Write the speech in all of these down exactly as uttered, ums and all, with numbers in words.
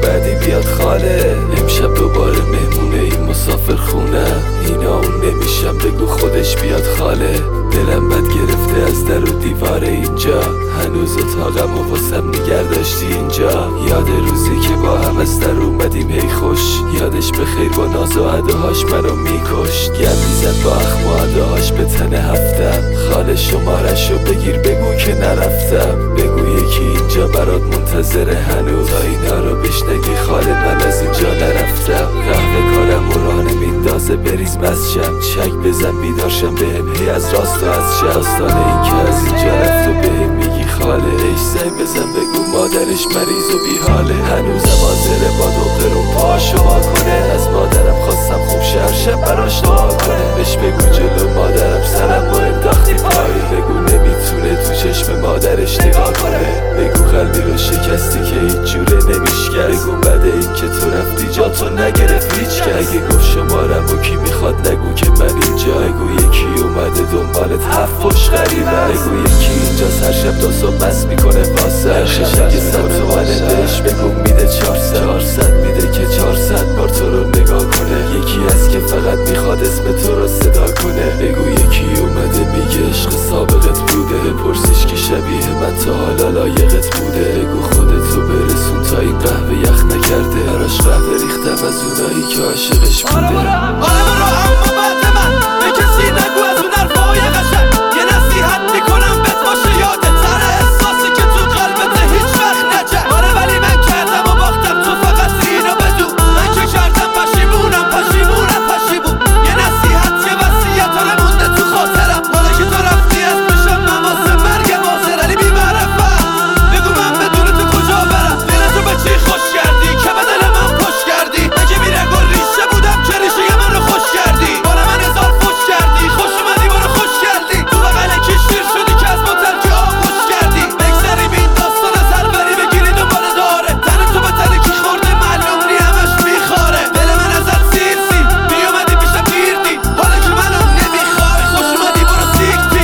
بعدی بیاد خاله. امشب دوباره مهمونه این مسافر خونه، اینا اون نمیشم بگو خودش بیاد خاله. دلم بد گرفته از در و دیوار اینجا، هنوز اتاقم و واسم نگر داشتی اینجا. یاد روزی که با هم از در اومدیم هی خوش، یادش بخیر با ناز و عداهاش منو میکشت. گم میزد با اخم و عداهاش به تن هفتم. خاله شمارشو بگیر بگو که نرفتم، بگو یکی اینجا برات منتظره هنوز. تا اینا رو بشنگی خاله من از اینجا نرفتم. قهوه کارم و راه نمیندازه بریز مسشم، چک بزن بیدارشم بهم هی از راست و از چپ. داستان این که از اینجا رفت و بهم میگی خاله. ایش زنگ بزن بگو مادرش مریض و بیحاله. هنوزم حاضره با دخترون پاشو وا کنه، از مادرم خواستم خوب شهر شب براش دعا کنه. بهش بگو جلو مادرم سرم و انداختی پایی، بگو نمیتونه تو چشم مادرش نگاه کنه. بگو قلبی رو شکستی که هیچ جوره نمیشکست، بگو بعد این که تو رفتی جا تو نگرفت هیچ کس. اگه گفت شمارم و کی میخواد نگو که من اینجا، بگو یکی اومده دنبالت هفت پشت غریبه. بگو یکی اینجا هر شب دو صبح بس میکنه واسه هر شب اگه صد تومنه بهش بگو میده چهارصد چهارصد میده که چهارصد بار تو رو نگاه کنه. یکی هست که فقط میخواد اسم تو رو صدا کنه. بگو یکی اومده میگه عشق سابقت بوده، بپرسیش که شبیه من تا حالا لایقت بوده. بگو خودتو برسون تا این قهوه یخ نکرده، براش قهوه ریختم از اونایی که عاشقش بوده. آره برو آره برو اما بعد من به کسی نگو از اون حرفای قشنگ، یه نصیحت میکنم بهت باشه یادت سر احساسی که تو قلبت هیچ وقت نجه. آره ولی من کردم و باختم تو فقط اینو بدون، من که کردم پشیمونم پشیمونم پشیمون. یه نصیحت یه وصیت آره مونده تو خاطرم، حالا که تو رفتی از پیشم من واسه مرگم حاضر. علی بی‌معرفت بگو من بدون تو کجا برم، دل تو به چی خوش کردی که به دل من پشت کردی. مگه بیرنگ و ریشه بودم که ریشه من رو خوش کردی، باره من هزار فوش کردی خوش اومدی برو خوش کردی. تو بغل کی شیر شدی که از ما ترک آب خوش کردی. بگذریم این داستان از هر بری بگیری دنبال داره، تن تو به تن کی خورده معلوم نی همش میخاره. دل من ازت سیر سیر میومدی پیشم گیردی، حالا که منو نمیخوای خوش اومدی برو سیکتی.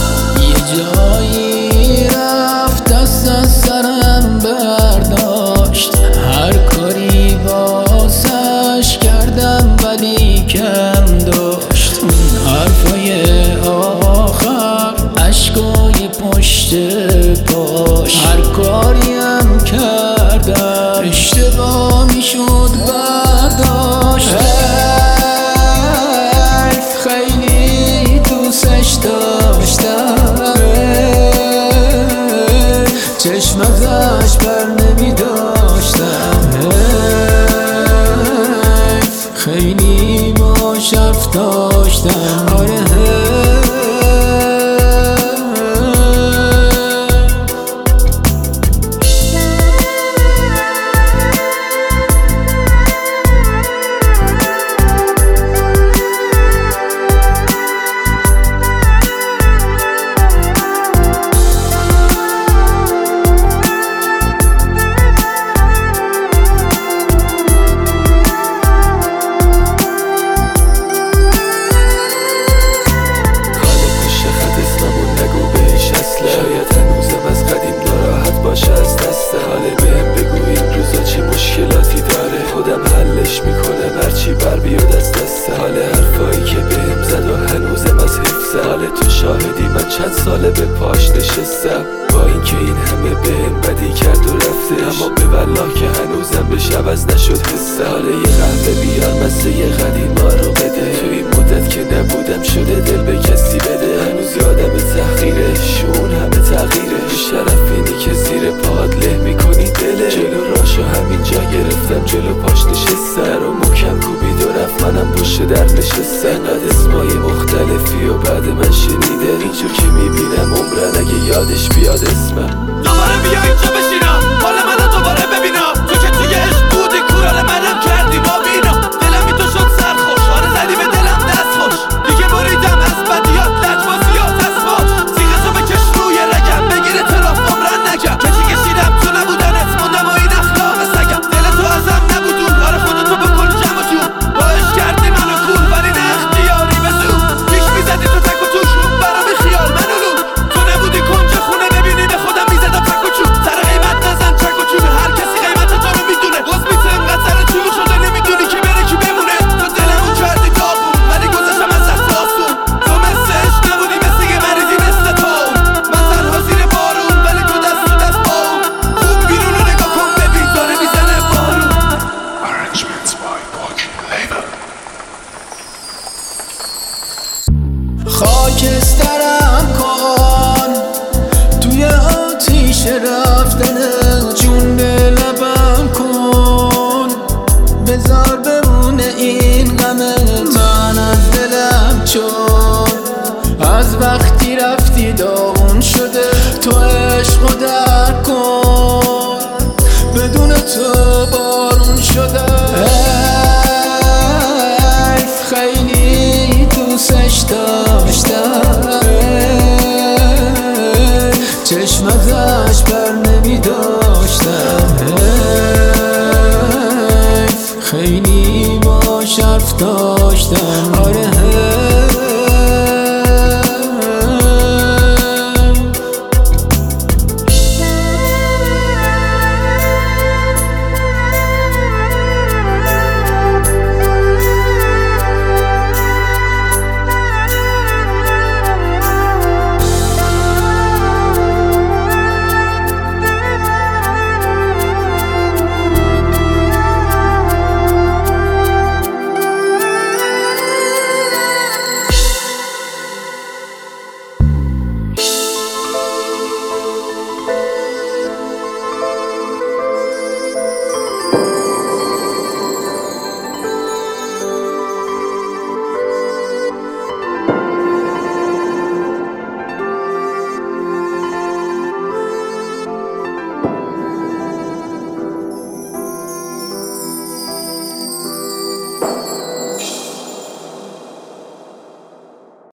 یه جایی رفت دست از سرم برداشت، هر کاری واسش کردم ولی کم داشت. اون حرفای آخر عشقای پشت پاش، هر کاریم کردم اشتباه میشد برداشت. حیف خیلی دوستش داشتم، چشم ازش بر نمی داشتم. حیف خیلی باش حرف داشتم. آره خاله بهم بگو این روزا چه مشکلاتی داره، خودم حلش میکنم هرچی بر بیاد از دسته. حاله حرفایی که بهم زد و هنوزم از حفظه، حاله تو شاهدی من چند ساله به پاش نشستم. با اینکه این همه بهم بدی کرد و رفته، اما به والله که هنوزم به شب از نشد حسه. حاله یه قهوه بیار مسه یه قدیما رو بده، تو این مدت که نبودم شده دل به کسی بده. هنوز یادم تحقیره شون همه تغییره، شرف اینی که زیر پاد له میکنی دله. جلو راشو همینجا گرفتم جلو پاش نشستم، در و محکم کوبید و رفت منم پشت در نشستم. انقدر اسمای مختلفی و بعد من شنیده، اینجور که میبینم عمرن اگه یادش بیاد اسمم. دوباره بیا اینجا بشینم حال منو دوباره ببینم، تو که توی عشق بودی کورال منم کردی با بینا. دلم بی تو شد سرخوش آره زدی به دلم دست خوش، دیگه بریدم از بدیات لجبازیات از باش. سیغه تو بکش روی رگم بگیره طرف عمرن نگم، کسی کشیدم تو نبودنت موندم و این اخلاق سگم. دل تو ازم نبودون آره خودتو بکن جمع جون، باش کردی منو کور ولی نه اختیاری به زور. پیش میزدی تو تک و توش برام خیال منو لور، تو نبودی کنج خونه ببینی به خودم میزدم تک و چون. سر داشتم. آره